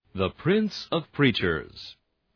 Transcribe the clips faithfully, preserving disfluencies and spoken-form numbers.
The Prince of Preachers.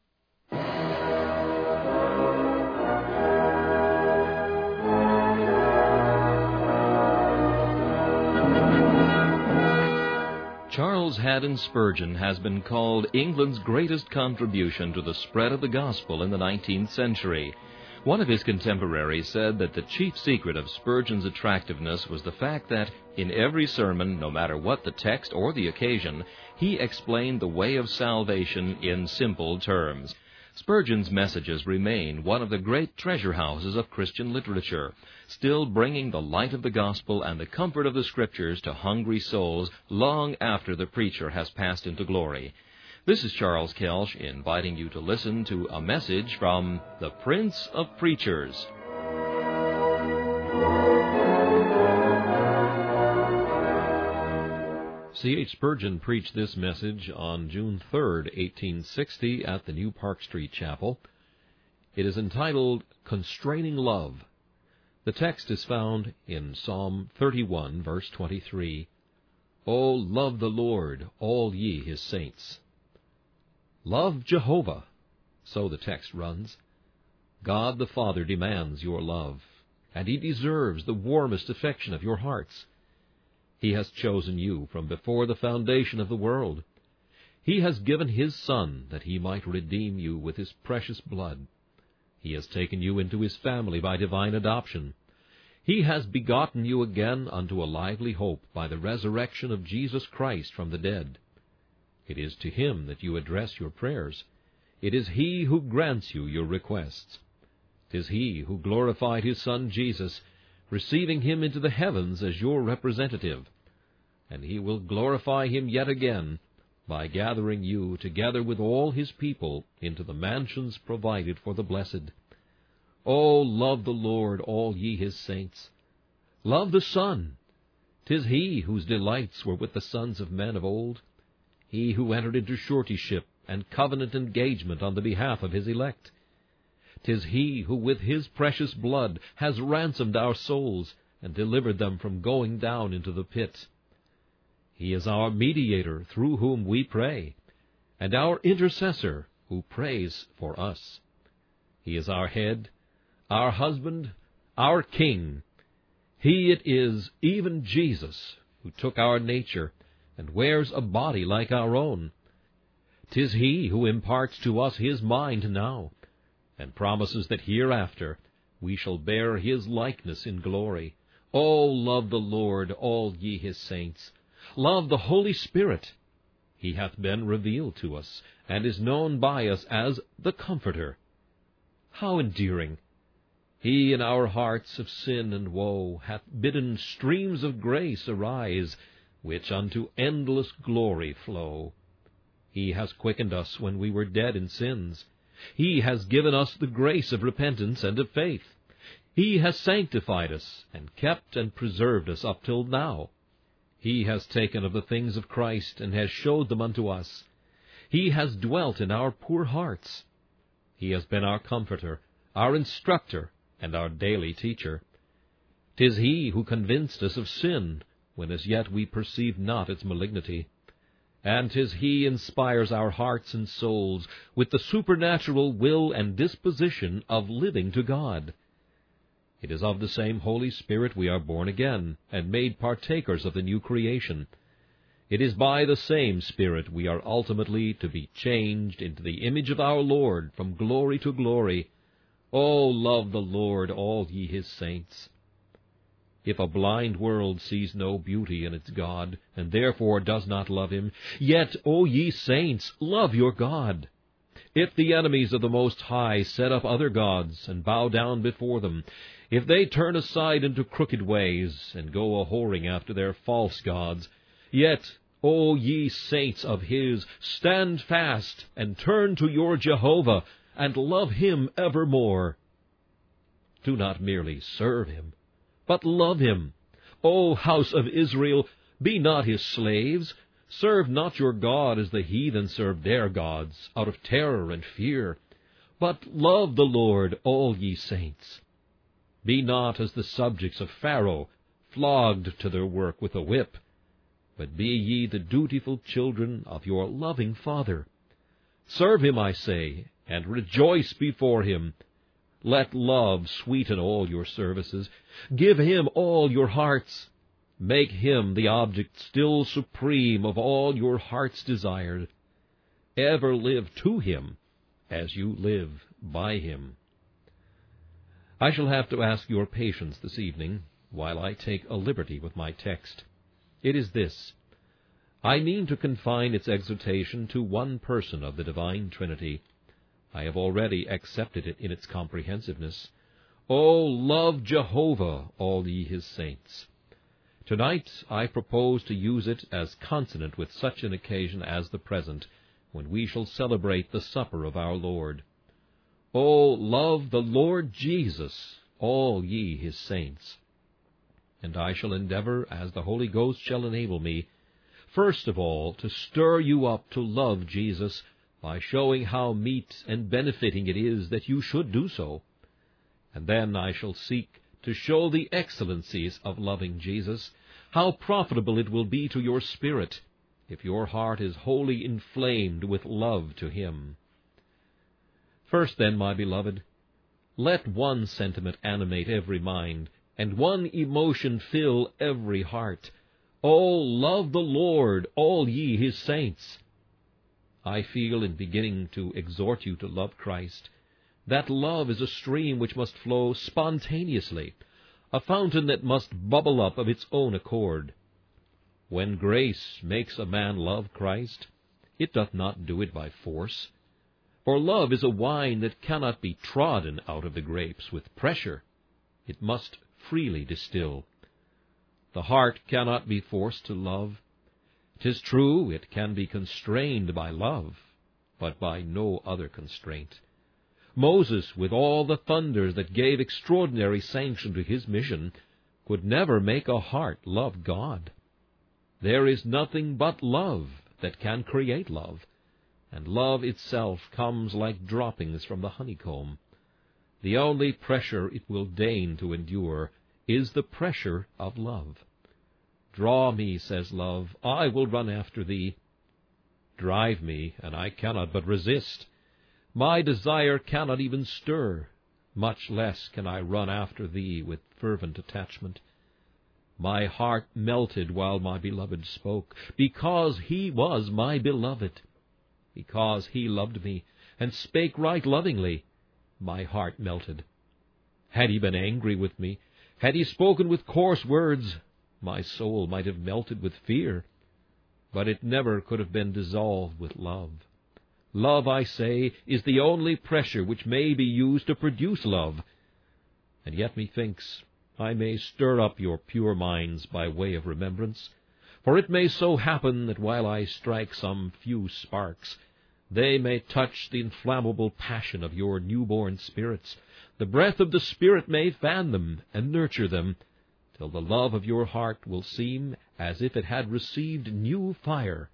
Charles Haddon Spurgeon has been called England's greatest contribution to the spread of the gospel in the nineteenth century. One of his contemporaries said that the chief secret of Spurgeon's attractiveness was the fact that, in every sermon, no matter what the text or the occasion, he explained the way of salvation in simple terms. Spurgeon's messages remain one of the great treasure houses of Christian literature, still bringing the light of the gospel and the comfort of the Scriptures to hungry souls long after the preacher has passed into glory. This is Charles Kelsch inviting you to listen to a message from the Prince of Preachers. C H Spurgeon preached this message on June third, eighteen sixty, at the New Park Street Chapel. It is entitled, Constraining Love. The text is found in Psalm thirty-one, verse twenty-three. O love the Lord, all ye his saints. Love Jehovah, so the text runs. God the Father demands your love, and he deserves the warmest affection of your hearts. He has chosen you from before the foundation of the world. He has given his Son that he might redeem you with his precious blood. He has taken you into his family by divine adoption. He has begotten you again unto a lively hope by the resurrection of Jesus Christ from the dead. It is to him that you address your prayers. It is he who grants you your requests. It is he who glorified his Son Jesus, receiving him into the heavens as your representative. And he will glorify him yet again by gathering you together with all his people into the mansions provided for the blessed. O love the Lord, all ye his saints. Love the Son. 'Tis he whose delights were with the sons of men of old, he who entered into suretyship and covenant engagement on the behalf of his elect. 'Tis he who with his precious blood has ransomed our souls and delivered them from going down into the pit. He is our mediator through whom we pray, and our intercessor who prays for us. He is our head, our husband, our king. He it is, even Jesus, who took our nature and wears a body like our own. 'Tis he who imparts to us his mind now, and promises that hereafter we shall bear his likeness in glory. O love the Lord, all ye his saints. Love the Holy Spirit. He hath been revealed to us, and is known by us as the Comforter. How endearing! He in our hearts of sin and woe hath bidden streams of grace arise, which unto endless glory flow. He has quickened us when we were dead in sins. He has given us the grace of repentance and of faith. He has sanctified us, and kept and preserved us up till now. He has taken of the things of Christ, and has showed them unto us. He has dwelt in our poor hearts. He has been our comforter, our instructor, and our daily teacher. 'Tis he who convinced us of sin, when as yet we perceived not its malignity. And 'tis he inspires our hearts and souls with the supernatural will and disposition of living to God. It is of the same Holy Spirit we are born again, and made partakers of the new creation. It is by the same Spirit we are ultimately to be changed into the image of our Lord from glory to glory. O love the Lord, all ye his saints. If a blind world sees no beauty in its God, and therefore does not love him, yet, O ye saints, love your God. If the enemies of the Most High set up other gods, and bow down before them, if they turn aside into crooked ways, and go a-whoring after their false gods, yet, O ye saints of his, stand fast, and turn to your Jehovah, and love him evermore. Do not merely serve him, but love him. O house of Israel, be not his slaves. Serve not your God as the heathen serve their gods, out of terror and fear. But love the Lord, all ye saints. Be not as the subjects of Pharaoh, flogged to their work with a whip. but be ye the dutiful children of your loving Father. Serve him, I say, and rejoice before him. Let love sweeten all your services. Give him all your hearts. Make him the object still supreme of all your heart's desires. Ever live to him as you live by him. I shall have to ask your patience this evening while I take a liberty with my text. It is this. I mean to confine its exhortation to one person of the divine Trinity. I have already accepted it in its comprehensiveness. O love Jehovah, all ye his saints. Tonight I propose to use it as consonant with such an occasion as the present, when we shall celebrate the supper of our Lord. O love the Lord Jesus, all ye his saints. And I shall endeavor, as the Holy Ghost shall enable me, first of all to stir you up to love Jesus by showing how meet and benefiting it is that you should do so. And then I shall seek to show the excellencies of loving Jesus, how profitable it will be to your spirit, if your heart is wholly inflamed with love to him. First, then, my beloved, let one sentiment animate every mind, and one emotion fill every heart. O love the Lord, all ye his saints. I feel in beginning to exhort you to love Christ, that love is a stream which must flow spontaneously, a fountain that must bubble up of its own accord. When grace makes a man love Christ, it doth not do it by force. For love is a wine that cannot be trodden out of the grapes with pressure. It must freely distill. The heart cannot be forced to love. 'Tis true, it can be constrained by love, but by no other constraint. Moses, with all the thunders that gave extraordinary sanction to his mission, could never make a heart love God. There is nothing but love that can create love, and love itself comes like droppings from the honeycomb. The only pressure it will deign to endure is the pressure of love. Draw me, says love, I will run after thee. Drive me, and I cannot but resist. My desire cannot even stir, much less can I run after thee with fervent attachment. My heart melted while my beloved spoke, because he was my beloved. Because he loved me, and spake right lovingly, my heart melted. Had he been angry with me, had he spoken with coarse words, my soul might have melted with fear, but it never could have been dissolved with love. Love, I say, is the only pressure which may be used to produce love, and yet methinks I may stir up your pure minds by way of remembrance, for it may so happen that while I strike some few sparks, they may touch the inflammable passion of your newborn spirits. The breath of the Spirit may fan them and nurture them, till the love of your heart will seem as if it had received new fire.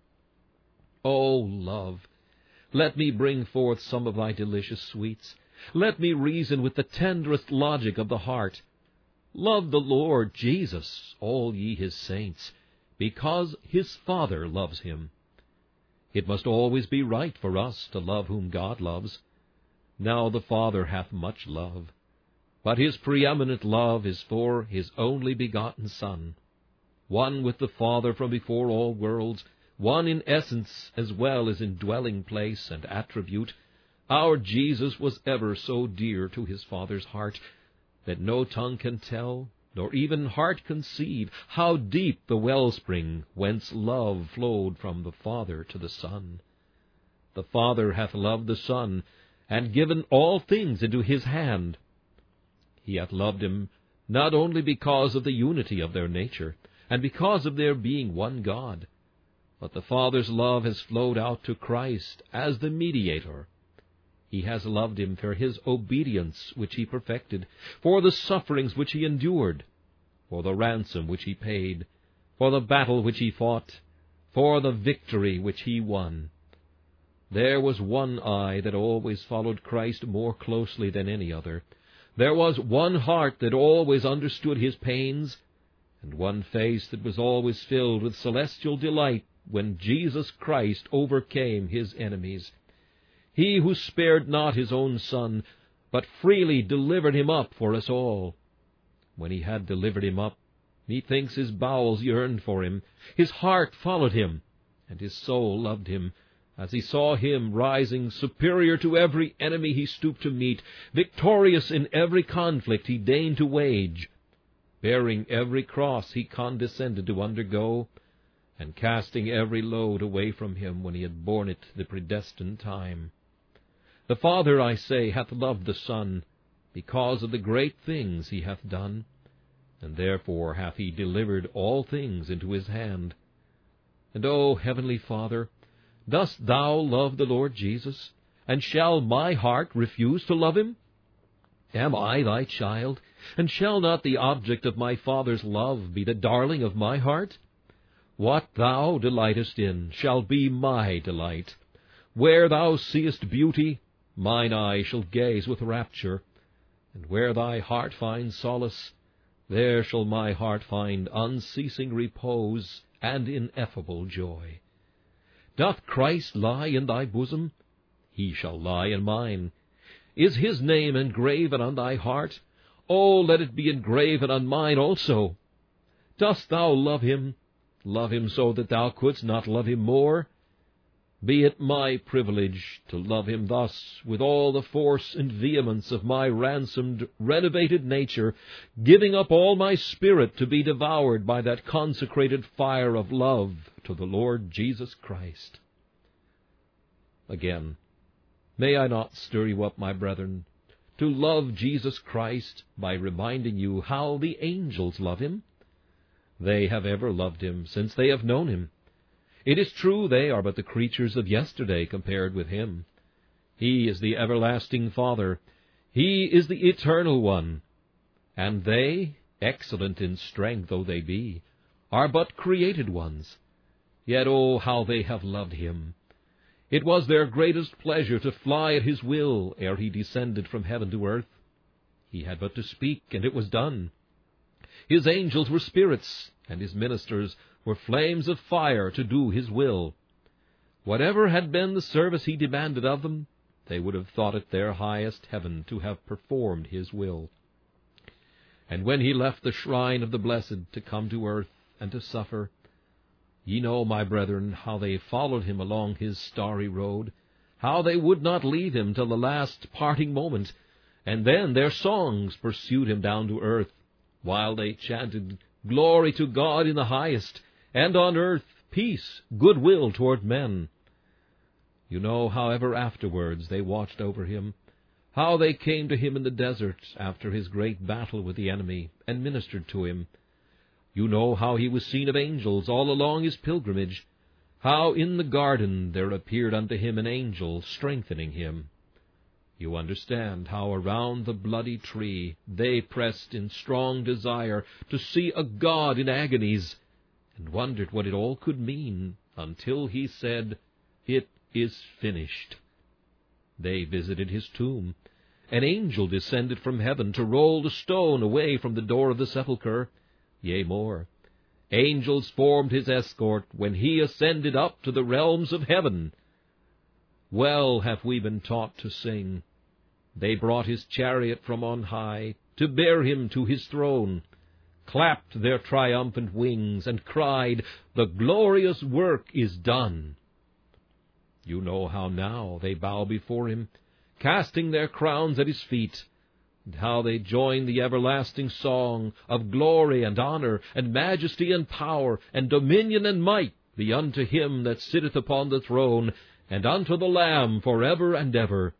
O love, let me bring forth some of thy delicious sweets. Let me reason with the tenderest logic of the heart. Love the Lord Jesus, all ye his saints, because his Father loves him. It must always be right for us to love whom God loves. Now the Father hath much love, but his preeminent love is for his only begotten Son, one with the Father from before all worlds, one in essence as well as in dwelling place and attribute. Our Jesus was ever so dear to his Father's heart that no tongue can tell, nor even heart conceive, how deep the wellspring whence love flowed from the Father to the Son. The Father hath loved the Son, and given all things into his hand. He hath loved him not only because of the unity of their nature, and because of their being one God, but the Father's love has flowed out to Christ as the mediator. He has loved him for his obedience which he perfected, for the sufferings which he endured, for the ransom which he paid, for the battle which he fought, for the victory which he won. There was one eye that always followed Christ more closely than any other. There was one heart that always understood his pains, and one face that was always filled with celestial delight when Jesus Christ overcame his enemies. He who spared not his own Son, but freely delivered him up for us all. When he had delivered him up, methinks his bowels yearned for him, his heart followed him, and his soul loved him, as he saw him rising superior to every enemy he stooped to meet, victorious in every conflict he deigned to wage, bearing every cross he condescended to undergo, and casting every load away from him when he had borne it the predestined time. The Father, I say, hath loved the Son, because of the great things he hath done, and therefore hath he delivered all things into his hand. And, O Heavenly Father, dost thou love the Lord Jesus, and shall my heart refuse to love him? Am I thy child, and shall not the object of my Father's love be the darling of my heart? What thou delightest in shall be my delight. Where thou seest beauty, mine eye shall gaze with rapture, and where thy heart finds solace, there shall my heart find unceasing repose and ineffable joy. Doth Christ lie in thy bosom? He shall lie in mine. Is his name engraven on thy heart? Oh, let it be engraven on mine also. Dost thou love him? Love him so that thou couldst not love him more? Be it my privilege to love him thus, with all the force and vehemence of my ransomed, renovated nature, giving up all my spirit to be devoured by that consecrated fire of love to the Lord Jesus Christ. Again, may I not stir you up, my brethren, to love Jesus Christ by reminding you how the angels love him? They have ever loved him since they have known him. It is true they are but the creatures of yesterday compared with him. He is the everlasting Father. He is the Eternal One. And they, excellent in strength though they be, are but created ones. Yet, oh, how they have loved him! It was their greatest pleasure to fly at his will ere he descended from heaven to earth. He had but to speak, and it was done. His angels were spirits, and his ministers were flames of fire to do his will. Whatever had been the service he demanded of them, they would have thought it their highest heaven to have performed his will. And when he left the shrine of the blessed to come to earth and to suffer, ye know, my brethren, how they followed him along his starry road, how they would not leave him till the last parting moment, and then their songs pursued him down to earth, while they chanted, "Glory to God in the highest, and on earth peace, goodwill toward men." You know how ever afterwards they watched over him, how they came to him in the desert after his great battle with the enemy, and ministered to him. You know how he was seen of angels all along his pilgrimage, how in the garden there appeared unto him an angel strengthening him. You understand how around the bloody tree they pressed in strong desire to see a God in agonies, and wondered what it all could mean, until he said, "It is finished." They visited his tomb. An angel descended from heaven to roll the stone away from the door of the sepulchre. Yea, more, angels formed his escort when he ascended up to the realms of heaven. Well have we been taught to sing, "They brought his chariot from on high to bear him to his throne, clapped their triumphant wings, and cried, 'The glorious work is done.' You know how now they bow before him, casting their crowns at his feet, and how they join the everlasting song of glory and honor and majesty and power and dominion and might be unto him that sitteth upon the throne, and unto the Lamb forever and ever."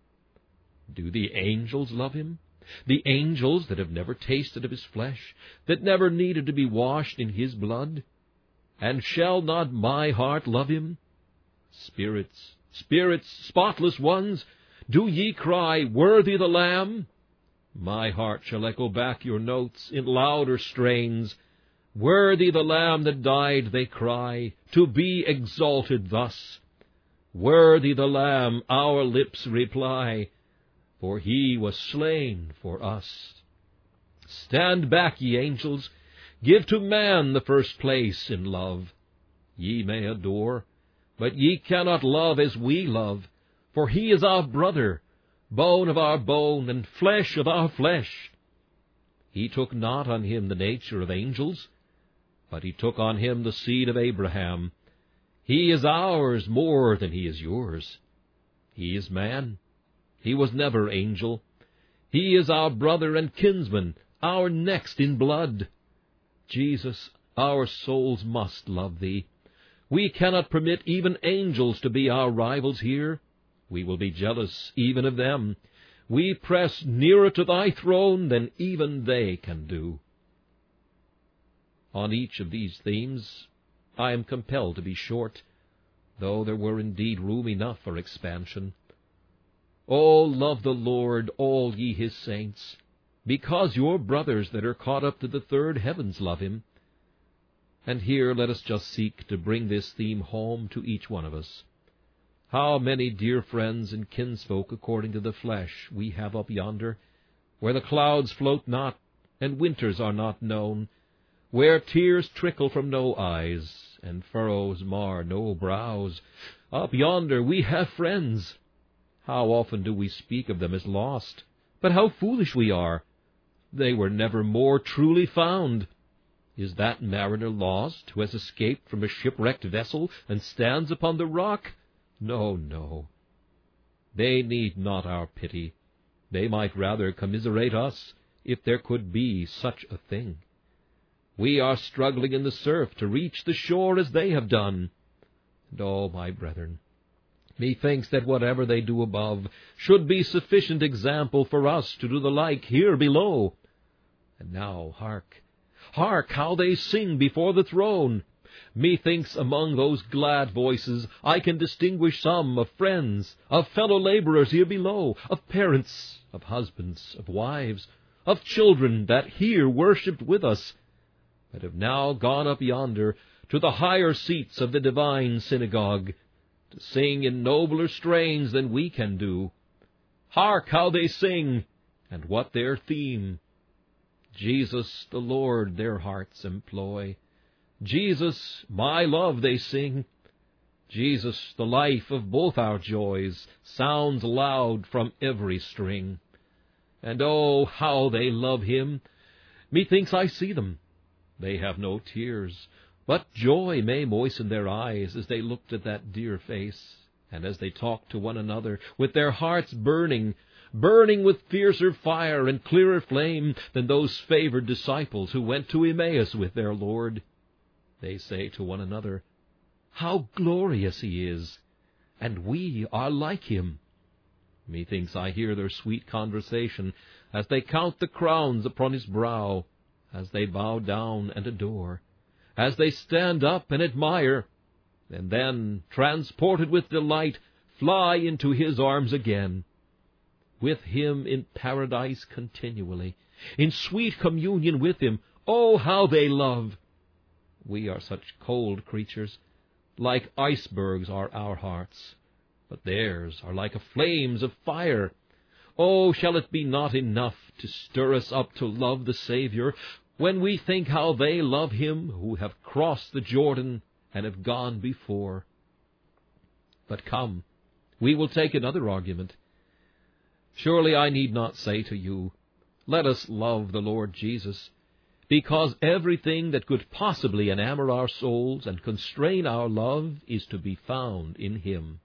Do the angels love him? The angels that have never tasted of his flesh, that never needed to be washed in his blood? And shall not my heart love him? Spirits, spirits, spotless ones, do ye cry, "Worthy the Lamb"? My heart shall echo back your notes in louder strains. "Worthy the Lamb that died," they cry, "to be exalted thus." "Worthy the Lamb," our lips reply, "for he was slain for us." Stand back, ye angels, Give to man the first place in love. Ye may adore, but ye cannot love as we love, for he is our brother, bone of our bone, and flesh of our flesh. He took not on him the nature of angels, but he took on him the seed of Abraham. He is ours more than he is yours. He is man. He was never angel. He is our brother and kinsman, our next in blood. Jesus, our souls must love thee. We cannot permit even angels to be our rivals here. We will be jealous even of them. We press nearer to thy throne than even they can do. On each of these themes I am compelled to be short, though there were indeed room enough for expansion. Oh, love the Lord, all ye his saints, because your brothers that are caught up to the third heavens love him. And here let us just seek to bring this theme home to each one of us. How many dear friends and kinsfolk according to the flesh we have up yonder, where the clouds float not, and winters are not known, where tears trickle from no eyes, and furrows mar no brows. Up yonder we have friends. How often do we speak of them as lost? But how foolish we are! They were never more truly found. Is that mariner lost who has escaped from a shipwrecked vessel and stands upon the rock? No, no. They need not our pity. They might rather commiserate us, if there could be such a thing. We are struggling in the surf to reach the shore as they have done. And oh, my brethren, methinks that whatever they do above should be sufficient example for us to do the like here below. And now, hark, hark how they sing before the throne! Methinks among those glad voices I can distinguish some of friends, of fellow laborers here below, of parents, of husbands, of wives, of children that here worshipped with us, but have now gone up yonder to the higher seats of the divine synagogue, to sing in nobler strains than we can do. Hark how they sing, and what their theme! Jesus the Lord their hearts employ. Jesus, my love, they sing. Jesus, the life of both our joys, sounds loud from every string. And oh, how they love him! Methinks I see them. They have no tears, but joy may moisten their eyes as they looked at that dear face, and as they talked to one another, with their hearts burning, burning with fiercer fire and clearer flame than those favored disciples who went to Emmaus with their Lord. They say to one another, "How glorious he is, and we are like him." Methinks I hear their sweet conversation as they count the crowns upon his brow, as they bow down and adore, as they stand up and admire, and then, transported with delight, fly into his arms again. With him in paradise continually, in sweet communion with him, oh, how they love! We are such cold creatures. Like icebergs are our hearts, but theirs are like flames of fire. Oh, shall it be not enough to stir us up to love the Savior, when we think how they love him who have crossed the Jordan and have gone before? But come, we will take another argument. Surely I need not say to you, let us love the Lord Jesus, because everything that could possibly enamor our souls and constrain our love is to be found in him.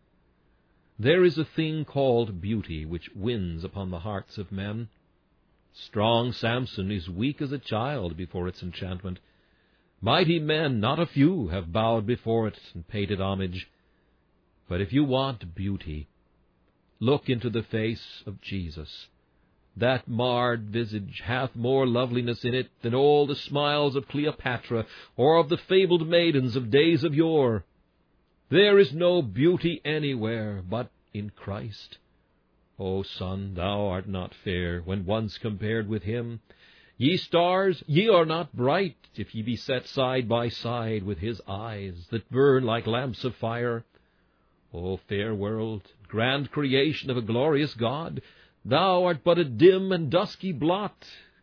There is a thing called beauty which wins upon the hearts of men. Strong Samson is weak as a child before its enchantment. Mighty men, not a few, have bowed before it and paid it homage. But if you want beauty, look into the face of Jesus. That marred visage hath more loveliness in it than all the smiles of Cleopatra or of the fabled maidens of days of yore. There is no beauty anywhere but in Christ. O son, thou art not fair when once compared with him. Ye stars, ye are not bright if ye be set side by side with his eyes that burn like lamps of fire. O fair world, grand creation of a glorious God, thou art but a dim and dusky blot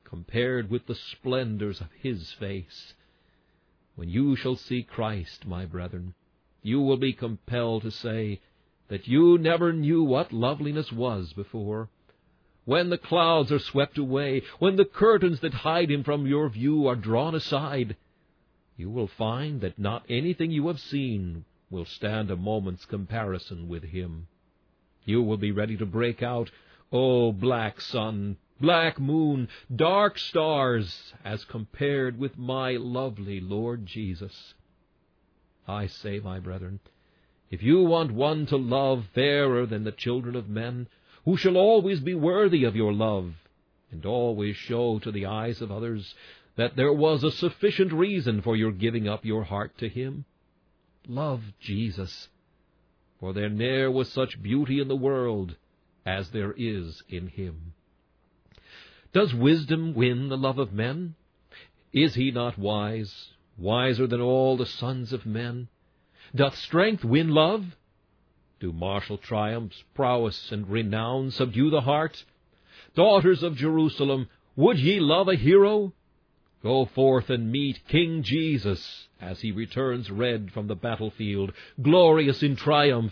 compared with the splendors of his face. When you shall see Christ, my brethren, you will be compelled to say that you never knew what loveliness was before. When the clouds are swept away, when the curtains that hide him from your view are drawn aside, you will find that not anything you have seen will stand a moment's comparison with him. You will be ready to break out, "Oh, black sun, black moon, dark stars, as compared with my lovely Lord Jesus." I say, my brethren, if you want one to love fairer than the children of men, who shall always be worthy of your love, and always show to the eyes of others that there was a sufficient reason for your giving up your heart to him, love Jesus, for there ne'er was such beauty in the world as there is in him. Does wisdom win the love of men? Is he not wise, wiser than all the sons of men? Doth strength win love? Do martial triumphs, prowess, and renown subdue the heart? Daughters of Jerusalem, would ye love a hero? Go forth and meet King Jesus as he returns red from the battlefield, glorious in triumph.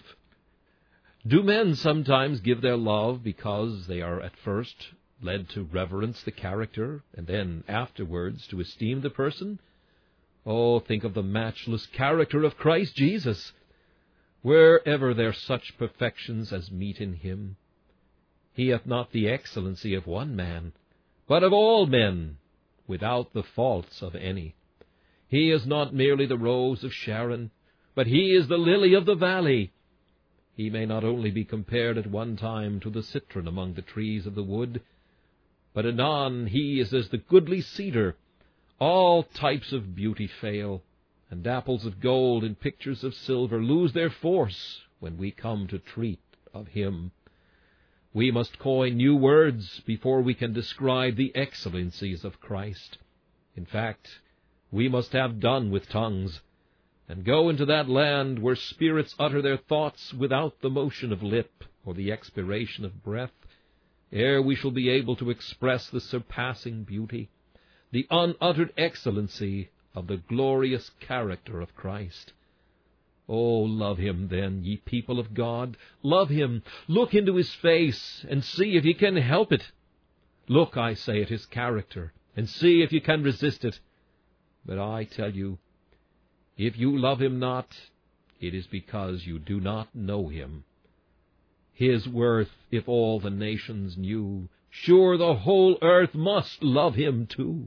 Do men sometimes give their love because they are at first led to reverence the character, and then afterwards to esteem the person? Oh, think of the matchless character of Christ Jesus! Wherever there such perfections as meet in him, he hath not the excellency of one man, but of all men, without the faults of any. He is not merely the rose of Sharon, but he is the lily of the valley. He may not only be compared at one time to the citron among the trees of the wood, but anon he is as the goodly cedar. All types of beauty fail, and apples of gold and pictures of silver lose their force when we come to treat of him. We must coin new words before we can describe the excellencies of Christ. In fact, we must have done with tongues, and go into that land where spirits utter their thoughts without the motion of lip or the expiration of breath, ere we shall be able to express the surpassing beauty, the unuttered excellency of the glorious character of Christ. Oh, love him then, ye people of God. Love him. Look into his face, and see if ye can help it. Look, I say, at his character, and see if ye can resist it. But I tell you, if you love him not, it is because you do not know him. His worth, if all the nations knew, sure the whole earth must love him too.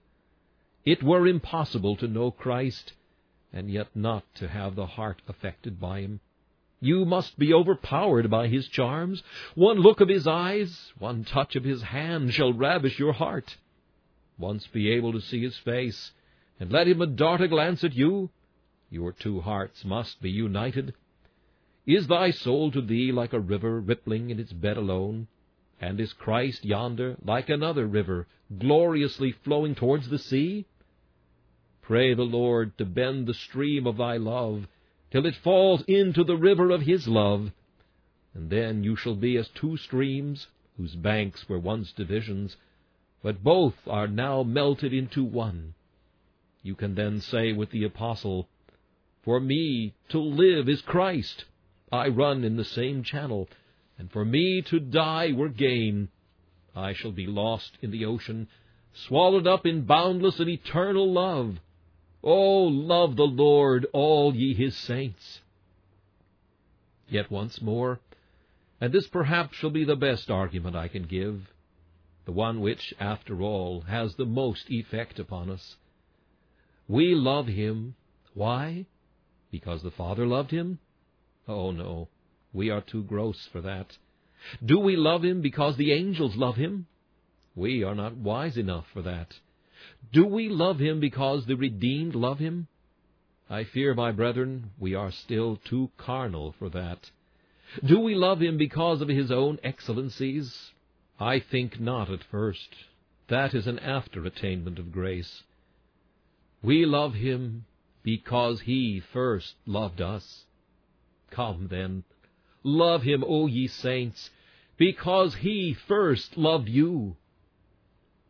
It were impossible to know Christ, and yet not to have the heart affected by him. You must be overpowered by his charms. One look of his eyes, one touch of his hand shall ravish your heart. Once be able to see his face, and let him dart a glance at you, your two hearts must be united. Is thy soul to thee like a river rippling in its bed alone? And is Christ yonder like another river, gloriously flowing towards the sea? Pray the Lord to bend the stream of thy love, till it falls into the river of his love, and then you shall be as two streams, whose banks were once divisions, but both are now melted into one. You can then say with the apostle, "For me to live is Christ. I run in the same channel, and for me to die were gain. I shall be lost in the ocean, swallowed up in boundless and eternal love. Oh, love the Lord, all ye his saints." Yet once more, and this perhaps shall be the best argument I can give, the one which, after all, has the most effect upon us. We love him. Why? Because the Father loved him? Oh, no, we are too gross for that. Do we love him because the angels love him? We are not wise enough for that. Do we love him because the redeemed love him? I fear, my brethren, we are still too carnal for that. Do we love him because of his own excellencies? I think not at first. That is an after attainment of grace. We love him because he first loved us. Come, then, love him, O ye saints, because he first loved you.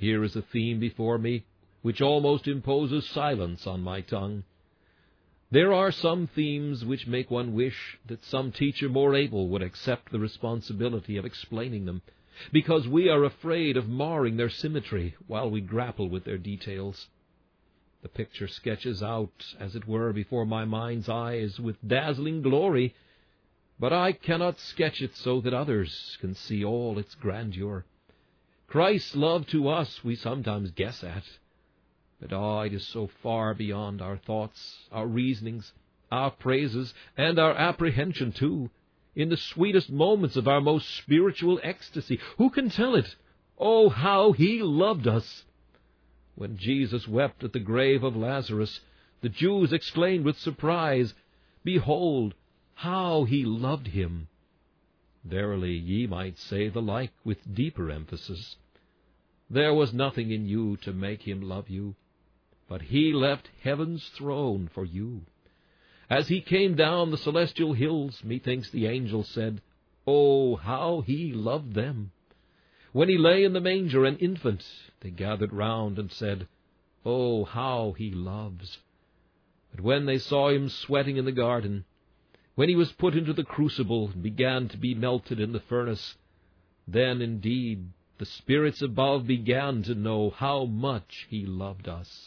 Here is a theme before me which almost imposes silence on my tongue. There are some themes which make one wish that some teacher more able would accept the responsibility of explaining them, because we are afraid of marring their symmetry while we grapple with their details. The picture sketches out, as it were, before my mind's eyes with dazzling glory, but I cannot sketch it so that others can see all its grandeur. Christ's love to us we sometimes guess at, but ah, it is so far beyond our thoughts, our reasonings, our praises, and our apprehension too. In the sweetest moments of our most spiritual ecstasy, who can tell it? Oh, how He loved us! When Jesus wept at the grave of Lazarus, the Jews exclaimed with surprise, "Behold, how He loved him!" Verily, ye might say the like with deeper emphasis. There was nothing in you to make Him love you, but He left heaven's throne for you. As He came down the celestial hills, methinks the angels said, "Oh, how He loved them!" When He lay in the manger an infant, they gathered round and said, "Oh, how He loves!" But when they saw Him sweating in the garden, when He was put into the crucible and began to be melted in the furnace, then indeed the spirits above began to know how much He loved us.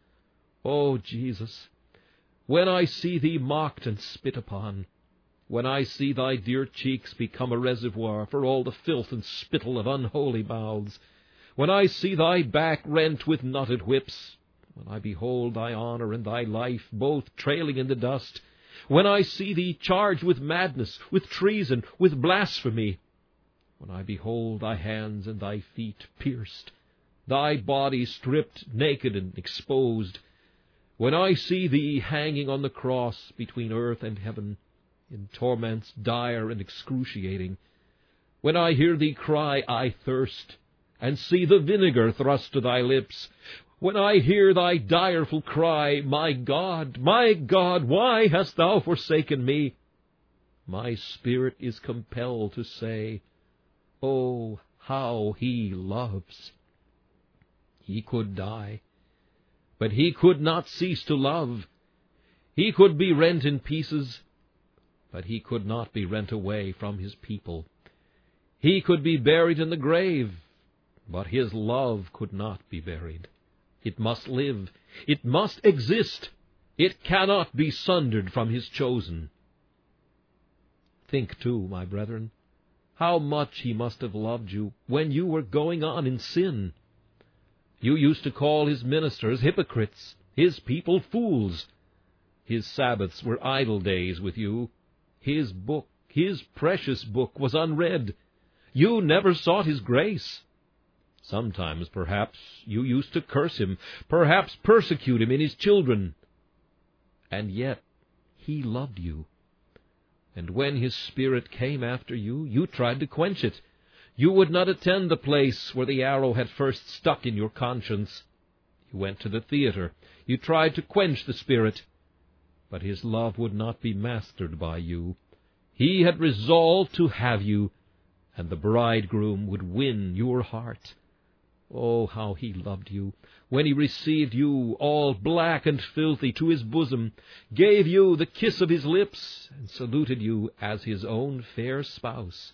Oh, Jesus, when I see Thee mocked and spit upon, when I see Thy dear cheeks become a reservoir for all the filth and spittle of unholy mouths, when I see Thy back rent with knotted whips, when I behold Thy honor and Thy life both trailing in the dust, when I see Thee charged with madness, with treason, with blasphemy, when I behold Thy hands and Thy feet pierced, Thy body stripped naked and exposed, when I see Thee hanging on the cross between earth and heaven, in torments dire and excruciating, when I hear Thee cry, "I thirst," and see the vinegar thrust to Thy lips, when I hear Thy direful cry, "My God, my God, why hast Thou forsaken me?" my spirit is compelled to say, "Oh, how He loves!" He could die, but He could not cease to love. He could be rent in pieces, but He could not be rent away from His people. He could be buried in the grave, but His love could not be buried. It must live. It must exist. It cannot be sundered from His chosen. Think, too, my brethren, how much He must have loved you when you were going on in sin. You used to call His ministers hypocrites, His people fools. His Sabbaths were idle days with you. His book, His precious book, was unread. You never sought His grace. Sometimes, perhaps, you used to curse Him, perhaps persecute Him in His children. And yet He loved you. And when His Spirit came after you, you tried to quench it. You would not attend the place where the arrow had first stuck in your conscience. You went to the theater. You tried to quench the Spirit. But His love would not be mastered by you. He had resolved to have you, and the bridegroom would win your heart. Oh, how He loved you, when He received you, all black and filthy, to His bosom, gave you the kiss of His lips, and saluted you as His own fair spouse.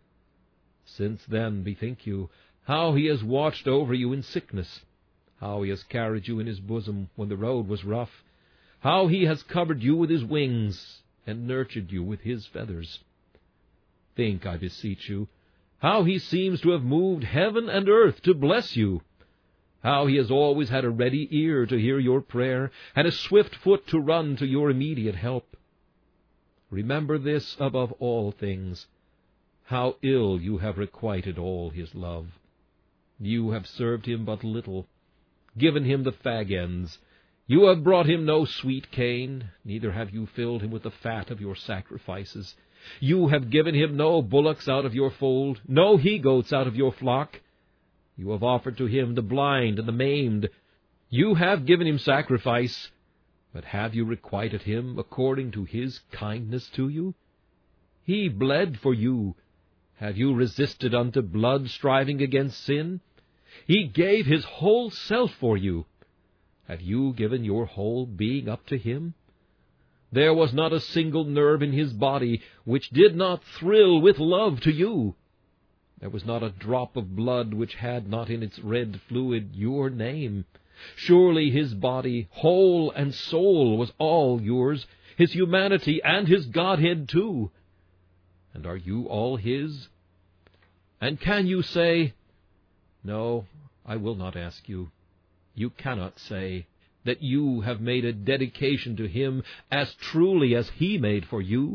Since then, bethink you, how He has watched over you in sickness, how He has carried you in His bosom when the road was rough, how He has covered you with His wings, and nurtured you with His feathers. Think, I beseech you, how He seems to have moved heaven and earth to bless you, how He has always had a ready ear to hear your prayer, and a swift foot to run to your immediate help. Remember this above all things, how ill you have requited all His love. You have served Him but little, given Him the fag ends. You have brought Him no sweet cane, neither have you filled Him with the fat of your sacrifices. You have given Him no bullocks out of your fold, no he-goats out of your flock. You have offered to Him the blind and the maimed. You have given Him sacrifice, but have you requited Him according to His kindness to you? He bled for you. Have you resisted unto blood, striving against sin? He gave his whole self for you. Have you given your whole being up to him? There was not a single nerve in his body which did not thrill with love to you. There was not a drop of blood which had not in its red fluid your name. Surely his body, whole and soul, was all yours, his humanity and his Godhead too. And are you all his? And can you say, no, I will not ask you. You cannot say that you have made a dedication to him as truly as he made for you?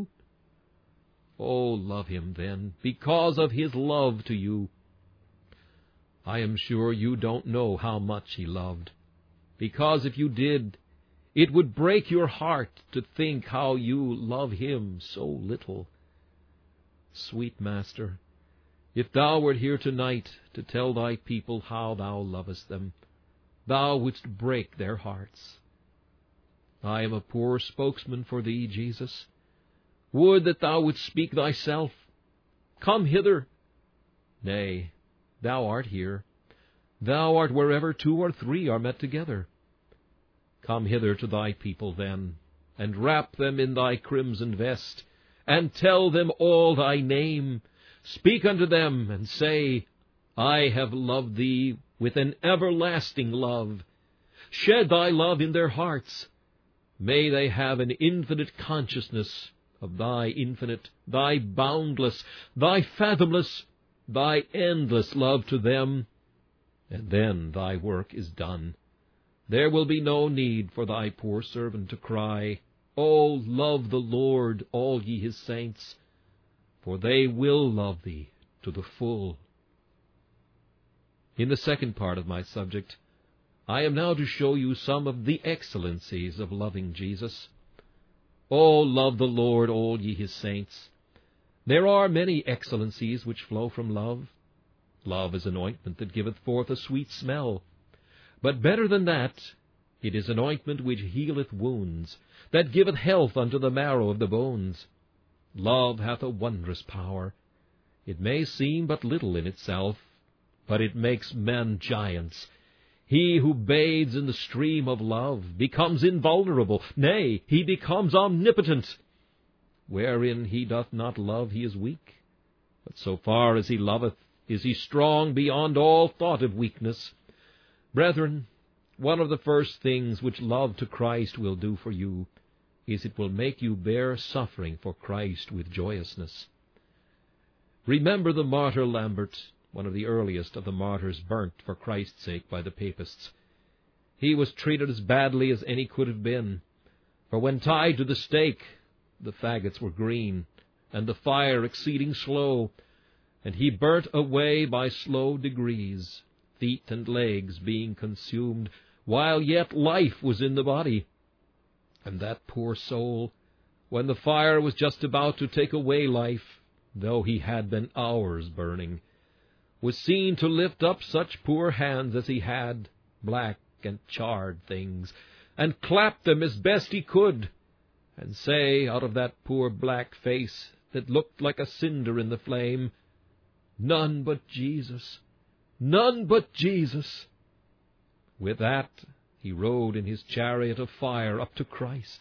Oh, love him then, because of his love to you. I am sure you don't know how much he loved, because if you did, it would break your heart to think how you love him so little. Sweet Master, if thou wert here tonight to tell thy people how thou lovest them, thou wouldst break their hearts. I am a poor spokesman for thee, Jesus. Would that thou wouldst speak thyself. Come hither. Nay, thou art here. Thou art wherever two or three are met together. Come hither to thy people, then, and wrap them in thy crimson vest, and tell them all thy name. Speak unto them, and say, I have loved thee with an everlasting love. Shed thy love in their hearts. May they have an infinite consciousness of thy infinite, thy boundless, thy fathomless, thy endless love to them, and then thy work is done. There will be no need for thy poor servant to cry, Oh, love the Lord, all ye his saints, for they will love thee to the full. In the second part of my subject, I am now to show you some of the excellencies of loving Jesus. Oh, love the Lord, all ye his saints. There are many excellencies which flow from love. Love is an ointment that giveth forth a sweet smell. But better than that, it is an ointment which healeth wounds, that giveth health unto the marrow of the bones. Love hath a wondrous power. It may seem but little in itself, but it makes men giants. He who bathes in the stream of love becomes invulnerable, nay, he becomes omnipotent. Wherein he doth not love, he is weak. But so far as he loveth, is he strong beyond all thought of weakness. Brethren, one of the first things which love to Christ will do for you is it will make you bear suffering for Christ with joyousness. Remember the martyr Lambert, one of the earliest of the martyrs burnt for Christ's sake by the papists. He was treated as badly as any could have been, for when tied to the stake, the faggots were green, and the fire exceeding slow, and he burnt away by slow degrees, feet and legs being consumed, while yet life was in the body. And that poor soul, when the fire was just about to take away life, though he had been hours burning, was seen to lift up such poor hands as he had, black and charred things, and clap them as best he could, and say out of that poor black face that looked like a cinder in the flame, None but Jesus, none but Jesus. With that he rode in his chariot of fire up to Christ.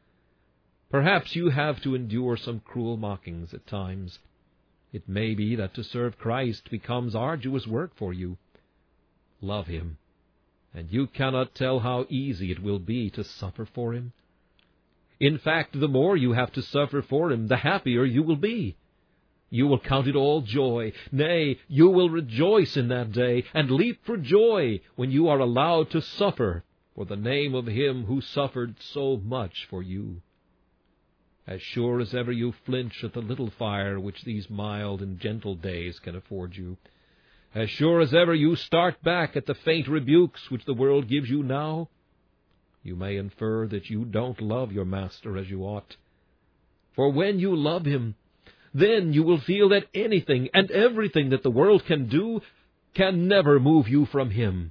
Perhaps you have to endure some cruel mockings at times. It may be that to serve Christ becomes arduous work for you. Love him, and you cannot tell how easy it will be to suffer for him. In fact, the more you have to suffer for him, the happier you will be. You will count it all joy. Nay, you will rejoice in that day, and leap for joy when you are allowed to suffer for the name of him who suffered so much for you. As sure as ever you flinch at the little fire which these mild and gentle days can afford you, as sure as ever you start back at the faint rebukes which the world gives you now, you may infer that you don't love your Master as you ought. For when you love him, then you will feel that anything and everything that the world can do can never move you from him.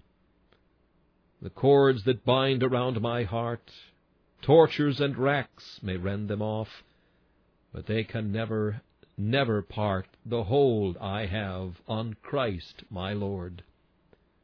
The cords that bind around my heart, tortures and racks may rend them off, but they can never, never part the hold I have on Christ my Lord.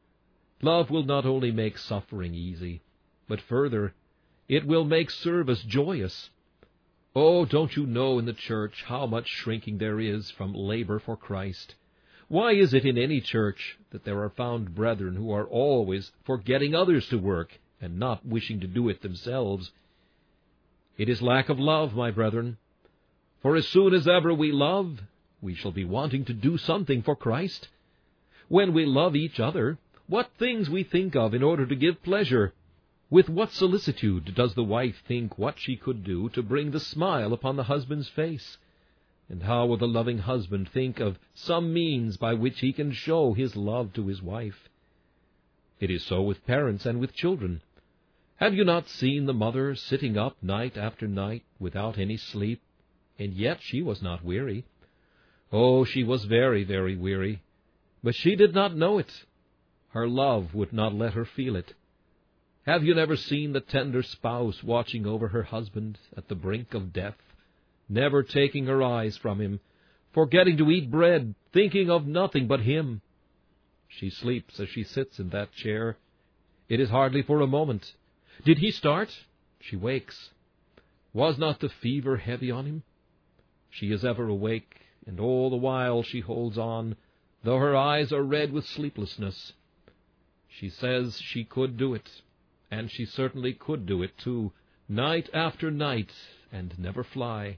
Love will not only make suffering easy, but further, it will make service joyous. Oh, don't you know in the church how much shrinking there is from labor for Christ? Why is it in any church that there are found brethren who are always for getting others to work and not wishing to do it themselves? It is lack of love, my brethren. For as soon as ever we love, we shall be wanting to do something for Christ. When we love each other, what things we think of in order to give pleasure! With what solicitude does the wife think what she could do to bring the smile upon the husband's face? And how will the loving husband think of some means by which he can show his love to his wife? It is so with parents and with children. Have you not seen the mother sitting up night after night without any sleep, and yet she was not weary? Oh, she was very, very weary, but she did not know it. Her love would not let her feel it. Have you never seen the tender spouse watching over her husband at the brink of death, never taking her eyes from him, forgetting to eat bread, thinking of nothing but him? She sleeps as she sits in that chair. It is hardly for a moment. Did he start? She wakes. Was not the fever heavy on him? She is ever awake, and all the while she holds on, though her eyes are red with sleeplessness. She says she could do it, and she certainly could do it, too, night after night, and never fly.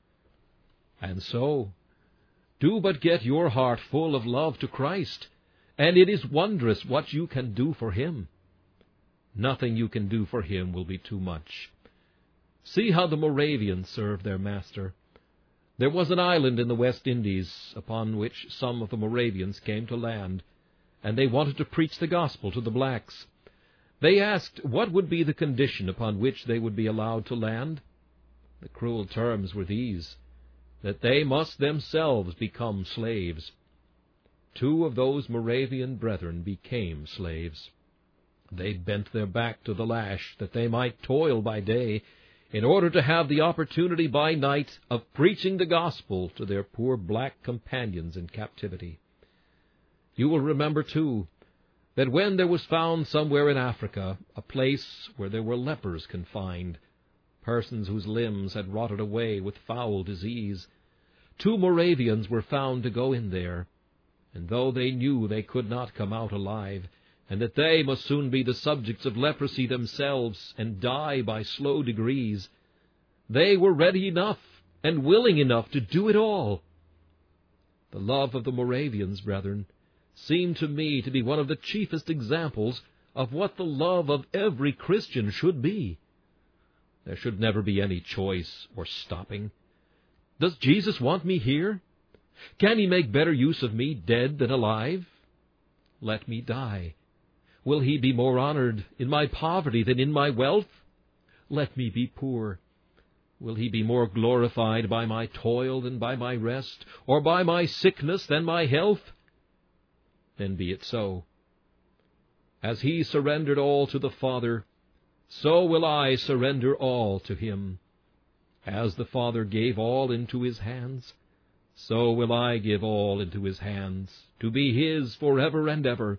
And so, do but get your heart full of love to Christ, and it is wondrous what you can do for Him. Nothing you can do for Him will be too much. See how the Moravians served their Master. There was an island in the West Indies upon which some of the Moravians came to land, and they wanted to preach the gospel to the blacks. They asked what would be the condition upon which they would be allowed to land. The cruel terms were these, that they must themselves become slaves. Two of those Moravian brethren became slaves. They bent their back to the lash that they might toil by day, in order to have the opportunity by night of preaching the gospel to their poor black companions in captivity. You will remember, too, that when there was found somewhere in Africa a place where there were lepers confined, persons whose limbs had rotted away with foul disease, two Moravians were found to go in there, and though they knew they could not come out alive, and that they must soon be the subjects of leprosy themselves and die by slow degrees, they were ready enough and willing enough to do it all. The love of the Moravians, brethren, seemed to me to be one of the chiefest examples of what the love of every Christian should be. There should never be any choice or stopping. Does Jesus want me here? Can He make better use of me dead than alive? Let me die. Will He be more honored in my poverty than in my wealth? Let me be poor. Will He be more glorified by my toil than by my rest, or by my sickness than my health? Then be it so. As He surrendered all to the Father, so will I surrender all to Him. As the Father gave all into His hands, so will I give all into His hands, to be His forever and ever.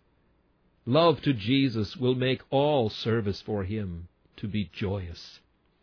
Love to Jesus will make all service for Him to be joyous.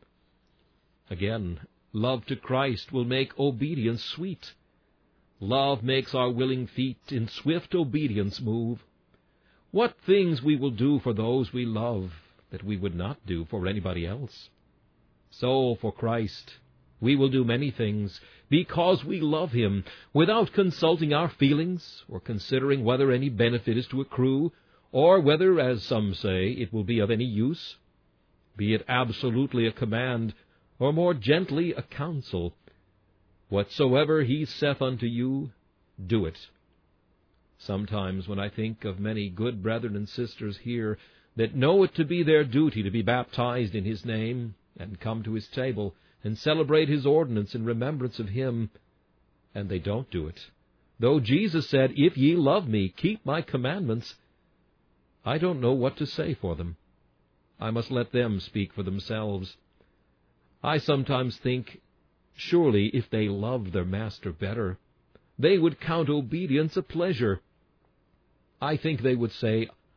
Again, love to Christ will make obedience sweet. Love makes our willing feet in swift obedience move. What things we will do for those we love that we would not do for anybody else. So, for Christ, we will do many things because we love Him, without consulting our feelings or considering whether any benefit is to accrue, or whether, as some say, it will be of any use. Be it absolutely a command, or more gently a counsel. Whatsoever He saith unto you, do it. Sometimes when I think of many good brethren and sisters here that know it to be their duty to be baptized in His name, and come to His table, and celebrate His ordinance in remembrance of Him, and they don't do it, though Jesus said, If ye love me, keep my commandments, I don't know what to say for them. I must let them speak for themselves. I sometimes think, surely if they loved their Master better, they would count obedience a pleasure. I think they would say,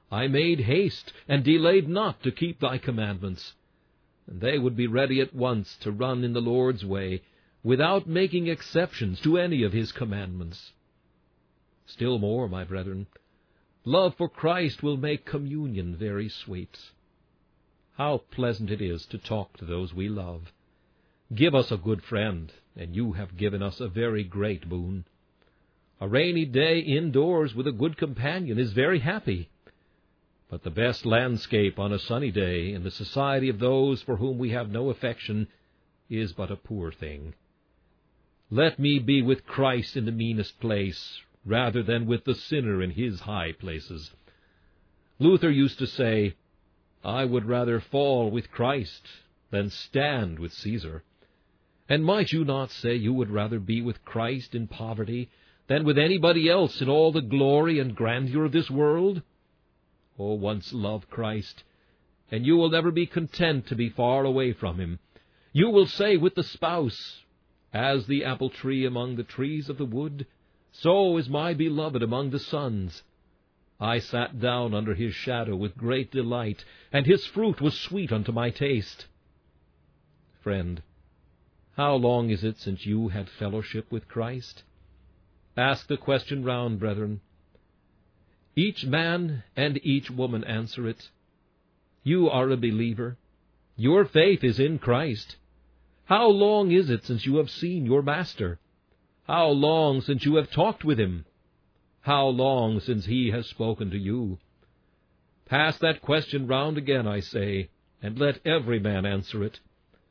I made haste, and delayed not to keep thy commandments. And they would be ready at once to run in the Lord's way, without making exceptions to any of his commandments. Still more, my brethren, love for Christ will make communion very sweet. How pleasant it is to talk to those we love. Give us a good friend, and you have given us a very great boon. A rainy day indoors with a good companion is very happy, but the best landscape on a sunny day in the society of those for whom we have no affection is but a poor thing. Let me be with Christ in the meanest place, rather than with the sinner in his high places. Luther used to say, I would rather fall with Christ than stand with Caesar. And might you not say you would rather be with Christ in poverty than with anybody else in all the glory and grandeur of this world? Oh, once love Christ, and you will never be content to be far away from him. You will say with the spouse, As the apple tree among the trees of the wood, so is my beloved among the sons. I sat down under his shadow with great delight, and his fruit was sweet unto my taste. Friend, how long is it since you had fellowship with Christ? Ask the question round, brethren. Each man and each woman answer it. You are a believer. Your faith is in Christ. How long is it since you have seen your Master? How long since you have talked with him? How long since he has spoken to you? Pass that question round again, I say, and let every man answer it.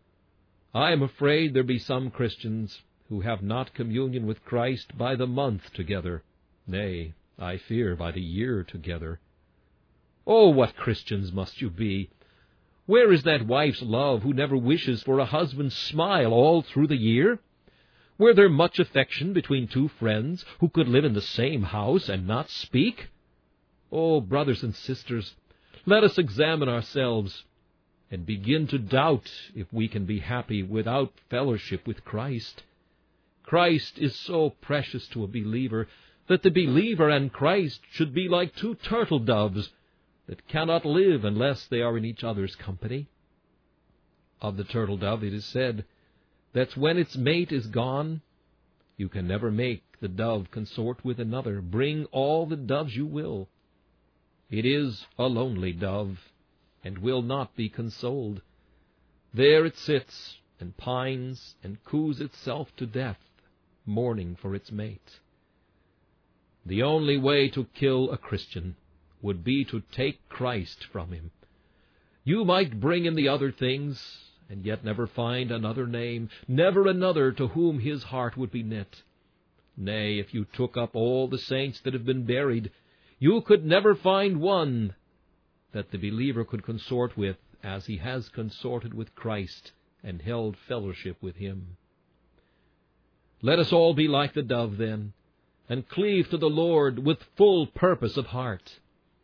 I am afraid there be some Christians who have not communion with Christ by the month together, nay, I fear by the year together. Oh, what Christians must you be! Where is that wife's love who never wishes for a husband's smile all through the year? Were there much affection between two friends who could live in the same house and not speak? Oh, brothers and sisters, let us examine ourselves and begin to doubt if we can be happy without fellowship with Christ. Christ is so precious to a believer that the believer and Christ should be like two turtle doves that cannot live unless they are in each other's company. Of the turtle dove it is said that when its mate is gone, you can never make the dove consort with another. Bring all the doves you will. It is a lonely dove, and will not be consoled. There it sits, and pines, and coos itself to death, mourning for its mate. The only way to kill a Christian would be to take Christ from him. You might bring in the other things, and yet never find another name, never another to whom his heart would be knit. Nay, if you took up all the saints that have been buried, you could never find one that the believer could consort with as he has consorted with Christ and held fellowship with him. Let us all be like the dove, then, and cleave to the Lord with full purpose of heart.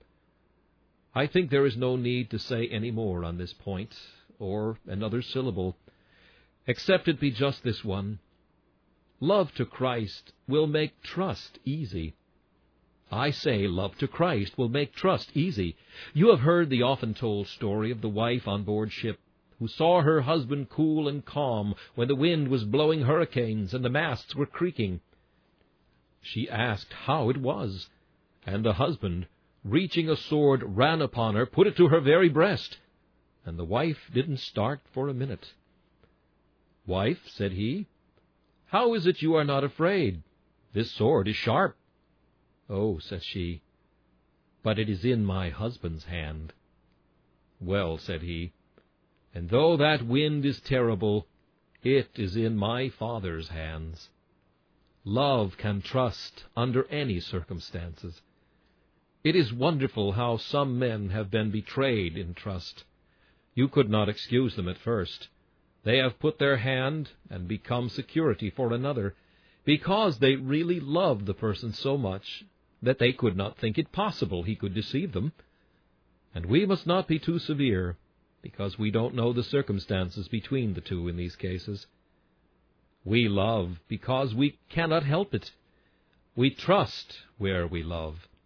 I think there is no need to say any more on this point, or another syllable, except it be just this one. Love to Christ will make trust easy. I say love to Christ will make trust easy. You have heard the often-told story of the wife on board ship who saw her husband cool and calm when the wind was blowing hurricanes and the masts were creaking. She asked how it was, and the husband, reaching a sword, ran upon her, put it to her very breast, and the wife didn't start for a minute. "Wife," said he, "how is it you are not afraid? This sword is sharp." "Oh," says she, "but it is in my husband's hand." "Well," said he, "and though that wind is terrible, it is in my Father's hands." Love can trust under any circumstances. It is wonderful how some men have been betrayed in trust. You could not excuse them at first. They have put their hand and become security for another, because they really loved the person so much that they could not think it possible he could deceive them. And we must not be too severe, because we don't know the circumstances between the two in these cases. We love because we cannot help it. We trust where we love.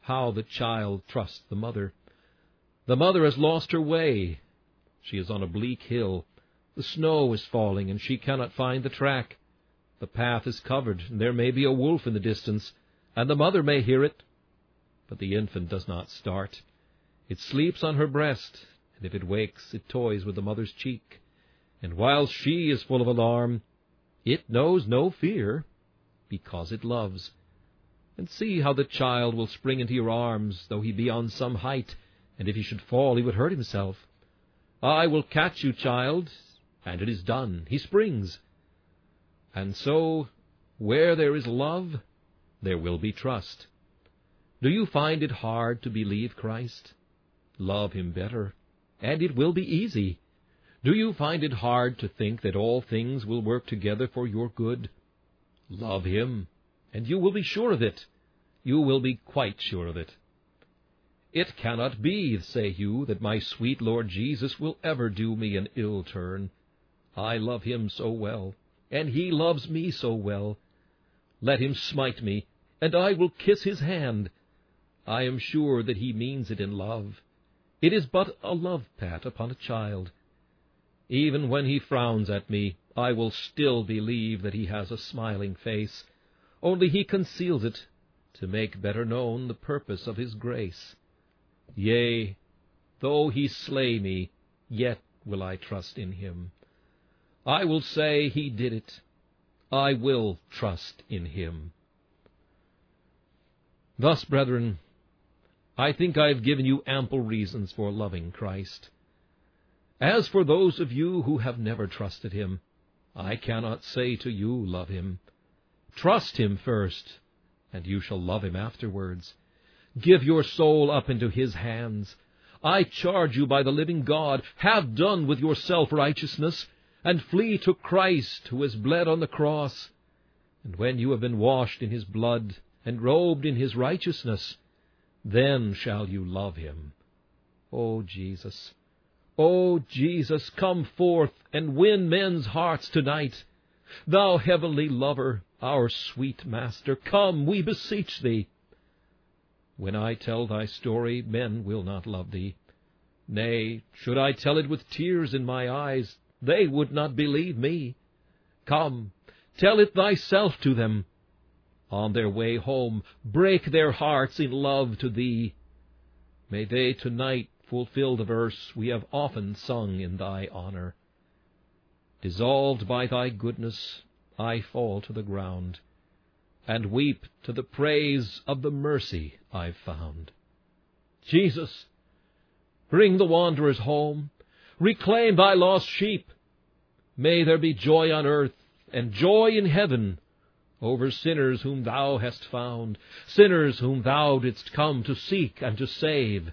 How the child trusts the mother. The mother has lost her way. She is on a bleak hill. The snow is falling, and she cannot find the track. The path is covered, and there may be a wolf in the distance, and the mother may hear it. But the infant does not start. It sleeps on her breast, and if it wakes, it toys with the mother's cheek. And while she is full of alarm, it knows no fear, because it loves. And see how the child will spring into your arms, though he be on some height, and if he should fall, he would hurt himself. I will catch you, child, and it is done. He springs. And so, where there is love, there will be trust. Do you find it hard to believe Christ? Love him better, and it will be easy. Do you find it hard to think that all things will work together for your good? Love him, and you will be sure of it. You will be quite sure of it. It cannot be, say you, that my sweet Lord Jesus will ever do me an ill turn. I love him so well, and he loves me so well. Let him smite me, and I will kiss his hand. I am sure that he means it in love. It is but a love pat upon a child. Even when he frowns at me, I will still believe that he has a smiling face, only he conceals it, to make better known the purpose of his grace. Yea, though he slay me, yet will I trust in him. I will say he did it. I will trust in him. Thus, brethren, I think I have given you ample reasons for loving Christ. As for those of you who have never trusted him, I cannot say to you, love him. Trust him first, and you shall love him afterwards. Give your soul up into his hands. I charge you by the living God, have done with your self-righteousness, and flee to Christ, who has bled on the cross. And when you have been washed in his blood, and robed in his righteousness, then shall you love him. O Jesus, O Jesus, come forth and win men's hearts tonight. Thou heavenly lover, our sweet Master, come, we beseech thee. When I tell thy story, men will not love thee. Nay, should I tell it with tears in my eyes, they would not believe me. Come, tell it thyself to them. On their way home, break their hearts in love to thee. May they tonight fulfill the verse we have often sung in thy honor. Dissolved by thy goodness, I fall to the ground, and weep to the praise of the mercy I've found. Jesus, bring the wanderers home, reclaim thy lost sheep. May there be joy on earth and joy in heaven over sinners whom thou hast found, sinners whom thou didst come to seek and to save.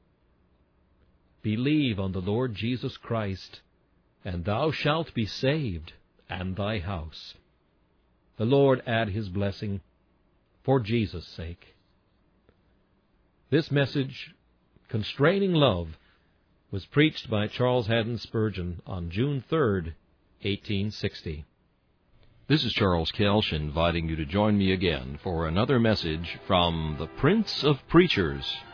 Believe on the Lord Jesus Christ, and thou shalt be saved, and thy house. The Lord add his blessing, for Jesus' sake. This message, Constraining Love, was preached by Charles Haddon Spurgeon on June third, eighteen sixty. This is Charles Kelsch inviting you to join me again for another message from the Prince of Preachers,